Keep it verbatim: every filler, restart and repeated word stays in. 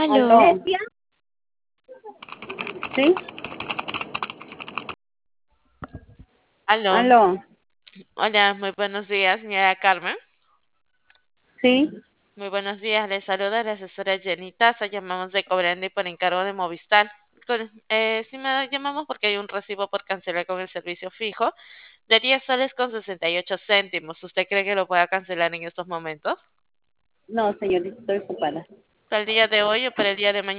Aló. Aló. ¿Sí? Aló. Aló. Hola, muy buenos días, señora Carmen. ¿Sí? Muy buenos días, les saluda la asesora Jenny Taza. Llamamos de Cobrande por encargo de Movistar. Con- eh, sí me llamamos porque hay un recibo por cancelar con el servicio fijo de diez soles con sesenta y ocho céntimos. ¿Usted cree que lo pueda cancelar en estos momentos? No, señorita, estoy ocupada. ¿Para el día de hoy o para el día de mañana?